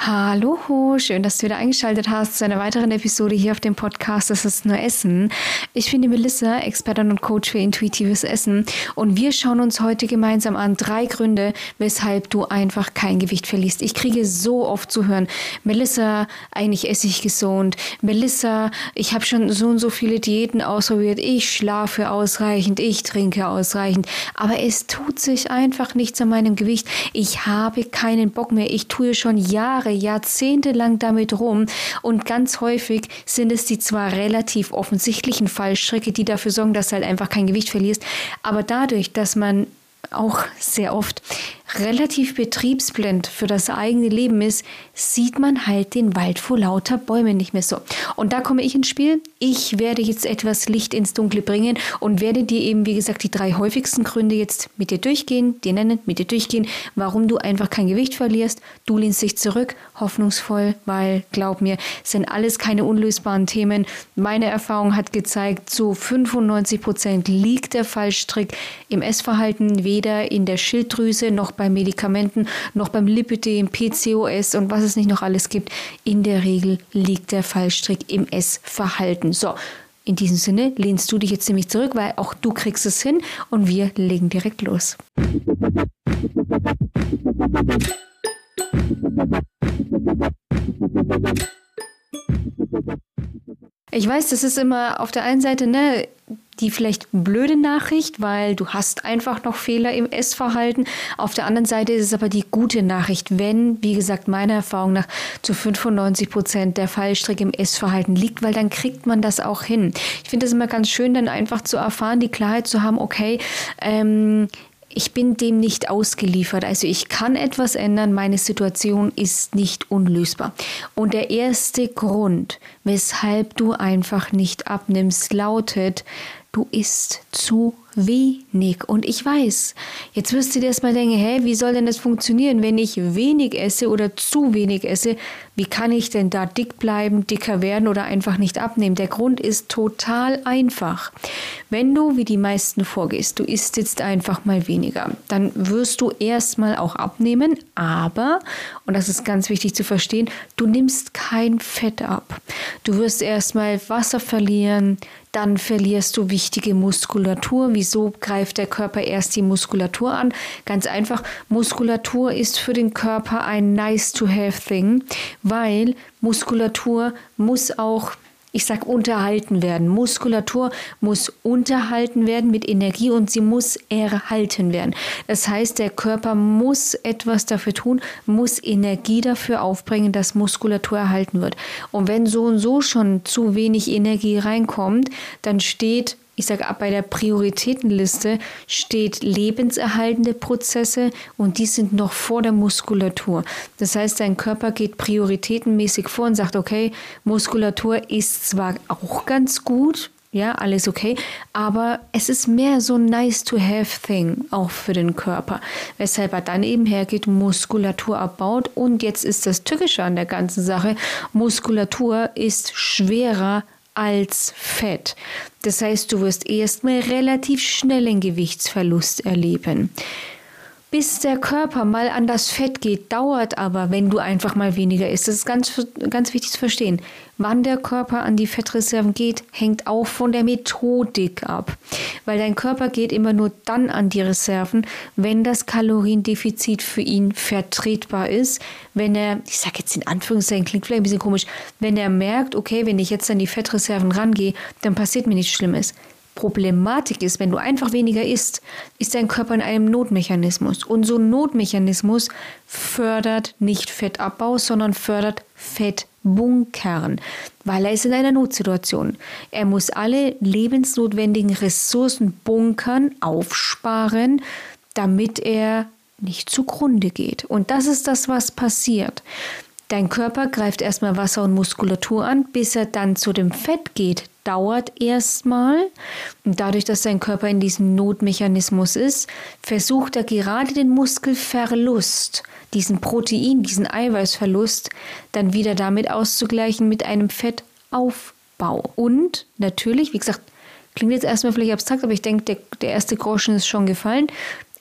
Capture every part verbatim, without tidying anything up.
Hallo, schön, dass du wieder eingeschaltet hast zu einer weiteren Episode hier auf dem Podcast Das ist nur Essen. Ich bin die Melissa, Expertin und Coach für intuitives Essen, und wir schauen uns heute gemeinsam an drei Gründe, weshalb du einfach kein Gewicht verlierst. Ich kriege so oft zu hören: Melissa, eigentlich esse ich gesund. Melissa, ich habe schon so und so viele Diäten ausprobiert. Ich schlafe ausreichend, ich trinke ausreichend, aber es tut sich einfach nichts an meinem Gewicht. Ich habe keinen Bock mehr. Ich tue schon Jahre jahrzehntelang damit rum, und ganz häufig sind es die zwar relativ offensichtlichen Fallstricke, die dafür sorgen, dass du halt einfach kein Gewicht verlierst, aber dadurch, dass man auch sehr oft relativ betriebsblind für das eigene Leben ist, sieht man halt den Wald vor lauter Bäumen nicht mehr so. Und da komme ich ins Spiel. Ich werde jetzt etwas Licht ins Dunkle bringen und werde dir eben, wie gesagt, die drei häufigsten Gründe jetzt mit dir durchgehen, dir nennen, mit dir durchgehen, warum du einfach kein Gewicht verlierst. Du lehnst dich zurück, hoffnungsvoll, weil, glaub mir, es sind alles keine unlösbaren Themen. Meine Erfahrung hat gezeigt, zu fünfundneunzig Prozent liegt der Fallstrick im Essverhalten, weder in der Schilddrüse noch bei Medikamenten, noch beim Lipödem, P C O S und was es nicht noch alles gibt. In der Regel liegt der Fallstrick im Essverhalten. So, in diesem Sinne lehnst du dich jetzt nämlich zurück, weil auch du kriegst es hin, und wir legen direkt los. Ich weiß, das ist immer auf der einen Seite, ne, die vielleicht blöde Nachricht, weil du hast einfach noch Fehler im Essverhalten. Auf der anderen Seite ist es aber die gute Nachricht, wenn, wie gesagt, meiner Erfahrung nach zu fünfundneunzig Prozent der Fallstrick im Essverhalten liegt, weil dann kriegt man das auch hin. Ich finde es immer ganz schön, dann einfach zu erfahren, die Klarheit zu haben, okay, ähm, ich bin dem nicht ausgeliefert, also ich kann etwas ändern, meine Situation ist nicht unlösbar. Und der erste Grund, weshalb du einfach nicht abnimmst, lautet: Du isst zu wenig. Und ich weiß, jetzt wirst du dir erstmal denken, hä, wie soll denn das funktionieren, wenn ich wenig esse oder zu wenig esse? Wie kann ich denn da dick bleiben, dicker werden oder einfach nicht abnehmen? Der Grund ist total einfach. Wenn du wie die meisten vorgehst, du isst jetzt einfach mal weniger, dann wirst du erstmal auch abnehmen, aber, und das ist ganz wichtig zu verstehen, du nimmst kein Fett ab. Du wirst erstmal Wasser verlieren, dann verlierst du wichtige Muskulatur. Wieso greift der Körper erst die Muskulatur an? Ganz einfach, Muskulatur ist für den Körper ein nice-to-have-Thing, weil Muskulatur muss auch, ich sag, unterhalten werden. Muskulatur muss unterhalten werden mit Energie, und sie muss erhalten werden. Das heißt, der Körper muss etwas dafür tun, muss Energie dafür aufbringen, dass Muskulatur erhalten wird. Und wenn so und so schon zu wenig Energie reinkommt, dann steht, ich sage ab, bei der Prioritätenliste steht lebenserhaltende Prozesse, und die sind noch vor der Muskulatur. Das heißt, dein Körper geht prioritätenmäßig vor und sagt, okay, Muskulatur ist zwar auch ganz gut, ja, alles okay, aber es ist mehr so ein nice-to-have-Thing auch für den Körper, weshalb er dann eben hergeht, Muskulatur abbaut. Und jetzt ist das Tückische an der ganzen Sache: Muskulatur ist schwerer als Fett. Das heißt, du wirst erstmal relativ schnell einen Gewichtsverlust erleben. Bis der Körper mal an das Fett geht, dauert aber, wenn du einfach mal weniger isst. Das ist ganz, ganz wichtig zu verstehen. Wann der Körper an die Fettreserven geht, hängt auch von der Methodik ab. Weil dein Körper geht immer nur dann an die Reserven, wenn das Kaloriendefizit für ihn vertretbar ist. Wenn er, ich sage jetzt in Anführungszeichen, klingt vielleicht ein bisschen komisch, wenn er merkt, okay, wenn ich jetzt an die Fettreserven rangehe, dann passiert mir nichts Schlimmes. Problematik ist, wenn du einfach weniger isst, ist dein Körper in einem Notmechanismus. Und so ein Notmechanismus fördert nicht Fettabbau, sondern fördert Fettbunkern, weil er ist in einer Notsituation. Er muss alle lebensnotwendigen Ressourcen bunkern, aufsparen, damit er nicht zugrunde geht. Und das ist das, was passiert. Dein Körper greift erstmal Wasser und Muskulatur an, bis er dann zu dem Fett geht. Dauert erstmal, und dadurch, dass dein Körper in diesem Notmechanismus ist, versucht er gerade den Muskelverlust, diesen Protein, diesen Eiweißverlust, dann wieder damit auszugleichen mit einem Fettaufbau. Und natürlich, wie gesagt, klingt jetzt erstmal vielleicht abstrakt, aber ich denke, der, der erste Groschen ist schon gefallen.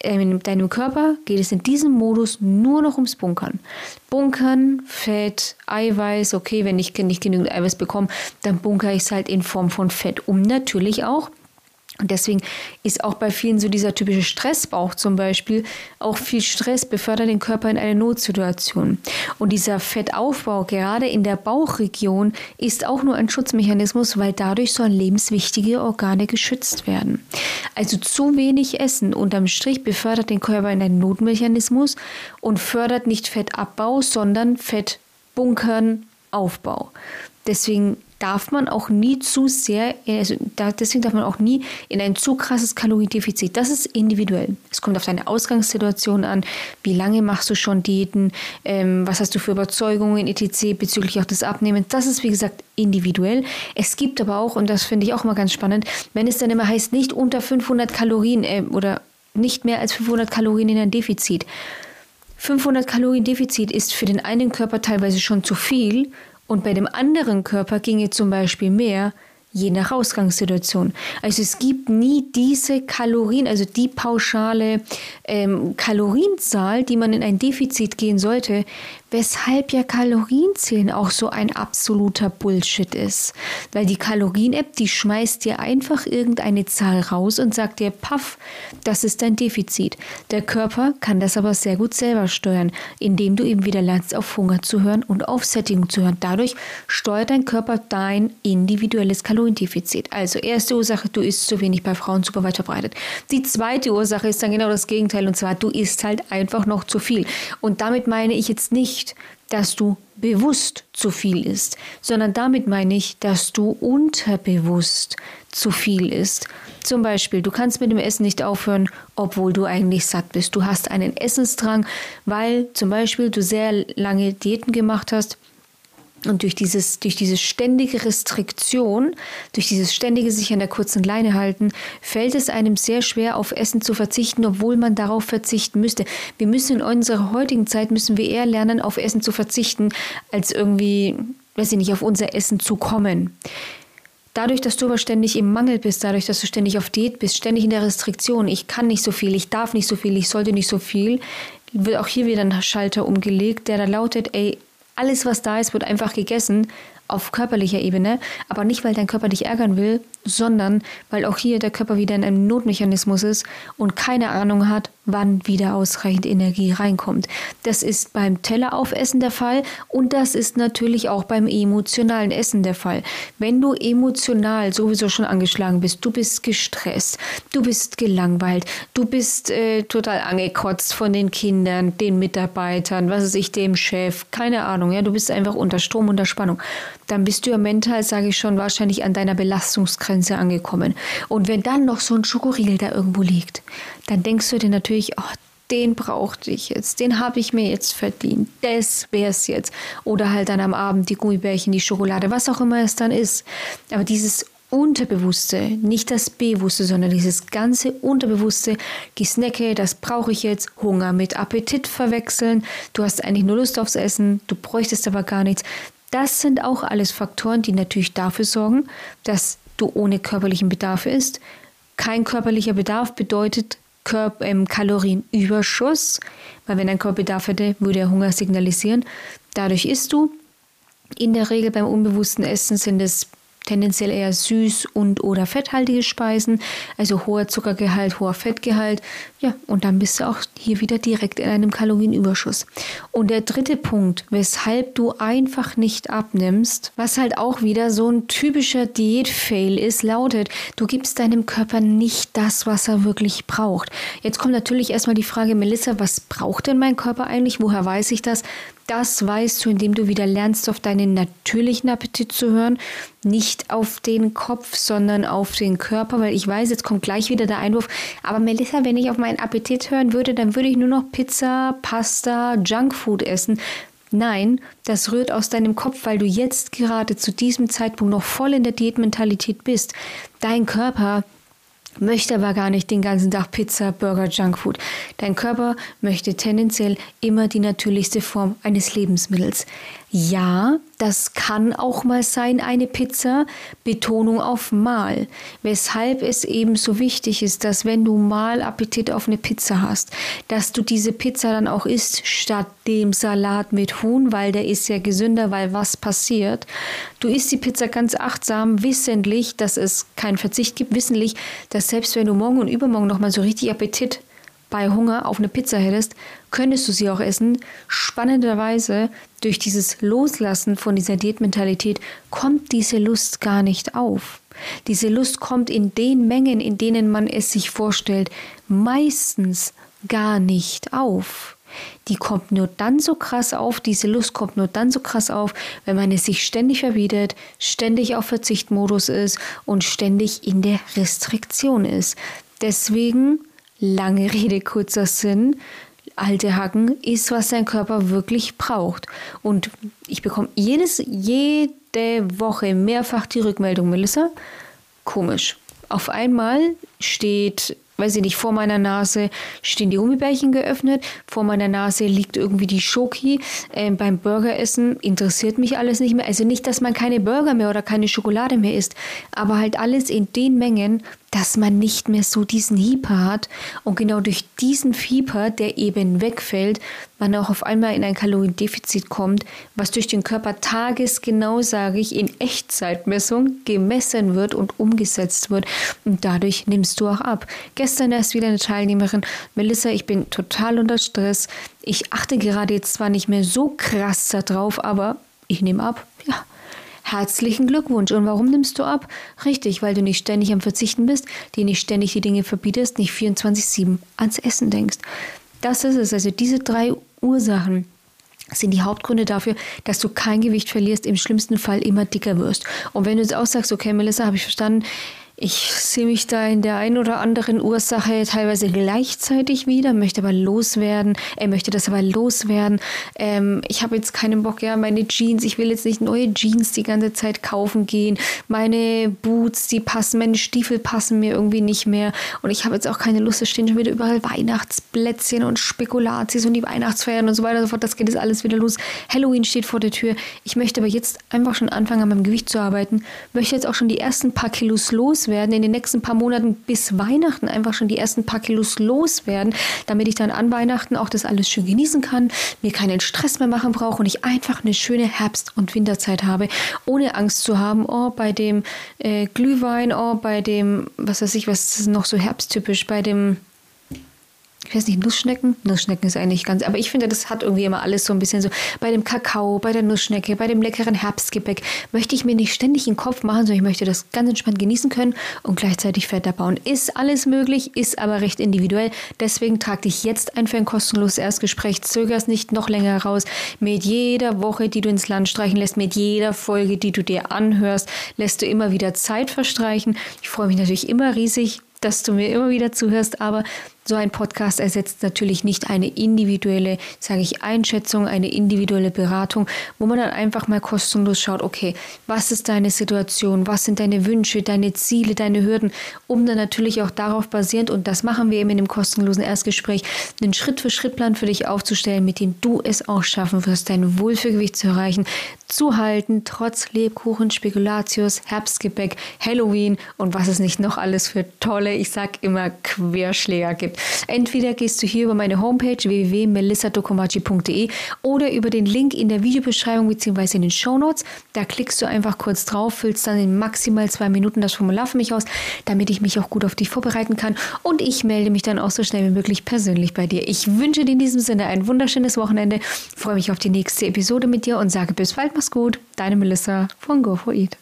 in deinem Körper geht es in diesem Modus nur noch ums Bunkern. Bunkern, Fett, Eiweiß, okay, wenn ich nicht genügend Eiweiß bekomme, dann bunkere ich es halt in Form von Fett um. Natürlich auch. Und deswegen ist auch bei vielen so dieser typische Stressbauch zum Beispiel, auch viel Stress befördert den Körper in eine Notsituation. Und dieser Fettaufbau, gerade in der Bauchregion, ist auch nur ein Schutzmechanismus, weil dadurch sollen lebenswichtige Organe geschützt werden. Also zu wenig Essen unterm Strich befördert den Körper in einen Notmechanismus und fördert nicht Fettabbau, sondern Fettbunkern, Aufbau. Deswegen darf man auch nie zu sehr, also da, deswegen darf man auch nie in ein zu krasses Kaloriendefizit. Das ist individuell. Es kommt auf deine Ausgangssituation an, wie lange machst du schon Diäten, ähm, was hast du für Überzeugungen, et cetera bezüglich auch des Abnehmens. Das ist, wie gesagt, individuell. Es gibt aber auch, und das finde ich auch mal ganz spannend, wenn es dann immer heißt, nicht unter fünfhundert Kalorien äh, oder nicht mehr als fünfhundert Kalorien in ein Defizit. fünfhundert Kalorien Defizit ist für den einen Körper teilweise schon zu viel. Und bei dem anderen Körper ginge zum Beispiel mehr, je nach Ausgangssituation. Also es gibt nie diese Kalorien, also die pauschale ähm, Kalorienzahl, die man in ein Defizit gehen sollte, weshalb ja Kalorienzählen auch so ein absoluter Bullshit ist. Weil die Kalorien-App, die schmeißt dir einfach irgendeine Zahl raus und sagt dir, paff, das ist dein Defizit. Der Körper kann das aber sehr gut selber steuern, indem du eben wieder lernst, auf Hunger zu hören und auf Sättigung zu hören. Dadurch steuert dein Körper dein individuelles Kaloriendefizit. Also erste Ursache, du isst zu wenig, bei Frauen super weit verbreitet. Die zweite Ursache ist dann genau das Gegenteil, und zwar, du isst halt einfach noch zu viel. Und damit meine ich jetzt nicht, dass du bewusst zu viel isst, sondern damit meine ich, dass du unterbewusst zu viel isst. Zum Beispiel, du kannst mit dem Essen nicht aufhören, obwohl du eigentlich satt bist. Du hast einen Essensdrang, weil zum Beispiel du sehr lange Diäten gemacht hast. Und durch dieses, durch diese ständige Restriktion, durch dieses ständige sich an der kurzen Leine halten, fällt es einem sehr schwer, auf Essen zu verzichten, obwohl man darauf verzichten müsste. Wir müssen in unserer heutigen Zeit, müssen wir eher lernen, auf Essen zu verzichten, als irgendwie, weiß ich nicht, auf unser Essen zu kommen. Dadurch, dass du aber ständig im Mangel bist, dadurch, dass du ständig auf Diät bist, ständig in der Restriktion, ich kann nicht so viel, ich darf nicht so viel, ich sollte nicht so viel, wird auch hier wieder ein Schalter umgelegt, der da lautet, ey, alles, was da ist, wird einfach gegessen auf körperlicher Ebene, aber nicht, weil dein Körper dich ärgern will, sondern weil auch hier der Körper wieder in einem Notmechanismus ist und keine Ahnung hat, wann wieder ausreichend Energie reinkommt. Das ist beim Telleraufessen der Fall und das ist natürlich auch beim emotionalen Essen der Fall. Wenn du emotional sowieso schon angeschlagen bist, du bist gestresst, du bist gelangweilt, du bist äh, total angekotzt von den Kindern, den Mitarbeitern, was weiß ich, dem Chef, keine Ahnung, ja, du bist einfach unter Strom, unter Spannung, dann bist du ja mental, sage ich schon, wahrscheinlich an deiner Belastungsgrenze angekommen. Und wenn dann noch so ein Schokoriegel da irgendwo liegt, dann denkst du dir natürlich, oh, den brauchte ich jetzt, den habe ich mir jetzt verdient, das wäre es jetzt. Oder halt dann am Abend die Gummibärchen, die Schokolade, was auch immer es dann ist. Aber dieses Unterbewusste, nicht das Bewusste, sondern dieses ganze Unterbewusste, die Snacke, das brauche ich jetzt, Hunger mit Appetit verwechseln, du hast eigentlich nur Lust aufs Essen, du bräuchtest aber gar nichts. Das sind auch alles Faktoren, die natürlich dafür sorgen, dass du ohne körperlichen Bedarf isst. Kein körperlicher Bedarf bedeutet Körper, ähm, Kalorienüberschuss, weil wenn dein Körper Bedarf hätte, würde er Hunger signalisieren. Dadurch isst du. In der Regel beim unbewussten Essen sind es tendenziell eher süß- und oder fetthaltige Speisen, also hoher Zuckergehalt, hoher Fettgehalt. Ja, und dann bist du auch hier wieder direkt in einem Kalorienüberschuss. Und der dritte Punkt, weshalb du einfach nicht abnimmst, was halt auch wieder so ein typischer Diät-Fail ist, lautet, du gibst deinem Körper nicht das, was er wirklich braucht. Jetzt kommt natürlich erstmal die Frage, Melissa, was braucht denn mein Körper eigentlich? Woher weiß ich das? Das weißt du, indem du wieder lernst, auf deinen natürlichen Appetit zu hören. Nicht auf den Kopf, sondern auf den Körper, weil ich weiß, jetzt kommt gleich wieder der Einwurf, aber Melissa, wenn ich auf meinen Appetit hören würde, dann würde ich nur noch Pizza, Pasta, Junkfood essen. Nein, das rührt aus deinem Kopf, weil du jetzt gerade zu diesem Zeitpunkt noch voll in der Diätmentalität bist. Dein Körper möchte aber gar nicht den ganzen Tag Pizza, Burger, Junkfood. Dein Körper möchte tendenziell immer die natürlichste Form eines Lebensmittels. Ja, Das kann auch mal sein, eine Pizza, Betonung auf mal. Weshalb es eben so wichtig ist, dass wenn du mal Appetit auf eine Pizza hast, dass du diese Pizza dann auch isst, statt dem Salat mit Huhn, weil der ist ja gesünder, weil was passiert? Du isst die Pizza ganz achtsam, wissentlich, dass es keinen Verzicht gibt, wissentlich, dass selbst wenn du morgen und übermorgen nochmal so richtig Appetit bei Hunger auf eine Pizza hättest, könntest du sie auch essen. Spannenderweise, durch dieses Loslassen von dieser Diätmentalität kommt diese Lust gar nicht auf. Diese Lust kommt in den Mengen, in denen man es sich vorstellt, meistens gar nicht auf. Die kommt nur dann so krass auf, diese Lust kommt nur dann so krass auf, wenn man es sich ständig verbietet, ständig auf Verzichtmodus ist und ständig in der Restriktion ist. Deswegen, lange Rede, kurzer Sinn, alte Hacken ist, was dein Körper wirklich braucht. Und ich bekomme jedes, jede Woche mehrfach die Rückmeldung, Melissa, komisch. Auf einmal steht, weiß ich nicht, vor meiner Nase stehen die Gummibärchen geöffnet, vor meiner Nase liegt irgendwie die Schoki. Äh, beim Burgeressen interessiert mich alles nicht mehr. Also nicht, dass man keine Burger mehr oder keine Schokolade mehr isst, aber halt alles in den Mengen, dass man nicht mehr so diesen Hieper hat. Und genau durch diesen Hieper, der eben wegfällt, man auch auf einmal in ein Kaloriendefizit kommt, was durch den Körper tagesgenau, sage ich, in Echtzeitmessung gemessen wird und umgesetzt wird. Und dadurch nimmst du auch ab. Gestern erst wieder eine Teilnehmerin, Melissa, ich bin total unter Stress. Ich achte gerade jetzt zwar nicht mehr so krass darauf, aber ich nehme ab. Ja. Herzlichen Glückwunsch. Und warum nimmst du ab? Richtig, weil du nicht ständig am Verzichten bist, dir nicht ständig die Dinge verbietest, nicht vierundzwanzig sieben ans Essen denkst. Das ist es. Also diese drei Ursachen sind die Hauptgründe dafür, dass du kein Gewicht verlierst, im schlimmsten Fall immer dicker wirst. Und wenn du jetzt auch sagst, okay, Melissa, habe ich verstanden, ich sehe mich da in der einen oder anderen Ursache teilweise gleichzeitig wieder, möchte aber loswerden, er möchte das aber loswerden. Ähm, ich habe jetzt keinen Bock, ja, meine Jeans, ich will jetzt nicht neue Jeans die ganze Zeit kaufen gehen. Meine Boots, die passen, meine Stiefel passen mir irgendwie nicht mehr. Und ich habe jetzt auch keine Lust, es stehen schon wieder überall Weihnachtsplätzchen und Spekulatius und die Weihnachtsfeiern und so weiter und so fort. Das geht jetzt alles wieder los. Halloween steht vor der Tür. Ich möchte aber jetzt einfach schon anfangen, an meinem Gewicht zu arbeiten. Möchte jetzt auch schon die ersten paar Kilos loswerden. werden, in den nächsten paar Monaten bis Weihnachten einfach schon die ersten paar Kilos loswerden, damit ich dann an Weihnachten auch das alles schön genießen kann, mir keinen Stress mehr machen brauche und ich einfach eine schöne Herbst- und Winterzeit habe, ohne Angst zu haben, oh, bei dem äh, Glühwein, oh, bei dem, was weiß ich, was ist noch so herbsttypisch, bei dem ich weiß nicht, Nussschnecken? Nussschnecken ist eigentlich ganz, aber ich finde, das hat irgendwie immer alles so ein bisschen so, bei dem Kakao, bei der Nussschnecke, bei dem leckeren Herbstgebäck, möchte ich mir nicht ständig den Kopf machen, sondern ich möchte das ganz entspannt genießen können und gleichzeitig Fett abbauen. Ist alles möglich, ist aber recht individuell, deswegen trag dich jetzt ein für ein kostenloses Erstgespräch, zöger es nicht noch länger raus, mit jeder Woche, die du ins Land streichen lässt, mit jeder Folge, die du dir anhörst, lässt du immer wieder Zeit verstreichen. Ich freue mich natürlich immer riesig, dass du mir immer wieder zuhörst, aber so ein Podcast ersetzt natürlich nicht eine individuelle, sage ich, Einschätzung, eine individuelle Beratung, wo man dann einfach mal kostenlos schaut, okay, was ist deine Situation, was sind deine Wünsche, deine Ziele, deine Hürden, um dann natürlich auch darauf basierend, und das machen wir eben in dem kostenlosen Erstgespräch, einen Schritt-für-Schritt-Plan für dich aufzustellen, mit dem du es auch schaffen wirst, dein Wohlfühlgewicht zu erreichen, zu halten, trotz Lebkuchen, Spekulatius, Herbstgebäck, Halloween und was es nicht noch alles für tolle, ich sag immer, Querschläger gibt. Entweder gehst du hier über meine Homepage w w w punkt melissa dokomaci punkt d e oder über den Link in der Videobeschreibung bzw. in den Shownotes. Da klickst du einfach kurz drauf, füllst dann in maximal zwei Minuten das Formular für mich aus, damit ich mich auch gut auf dich vorbereiten kann und ich melde mich dann auch so schnell wie möglich persönlich bei dir. Ich wünsche dir in diesem Sinne ein wunderschönes Wochenende, freue mich auf die nächste Episode mit dir und sage bis bald, mach's gut, deine Melissa von Go for Eat.